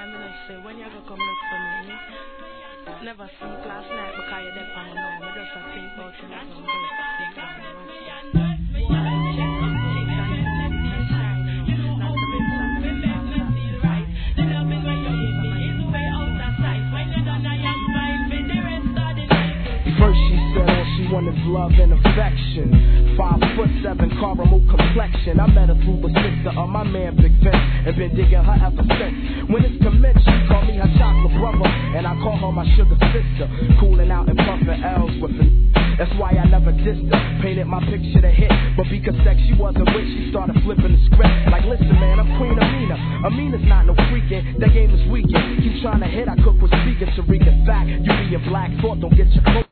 time, I say, when you go come look for me, never sleep last night because you're dead on my mind. I just think about you like I'm going to sleep on my First she said all she wanted was love and affection. 5'7", caramel complexion. I met her through the sister of my man Big Vince, and been digging her ever since. When it's commenced, she called me her chocolate brother, and I call her my sugar sister. Cooling out and puffing L's with her. That's why I never dissed her. Painted my picture to hit, but because sex she wasn't with, she started flipping the script. Like, listen man, I'm Queen Amina. Amina's not no freaking. That game is weekend. Keep trying to hit, I cook with speaking to read the fact. You being black thought, don't get your clothes.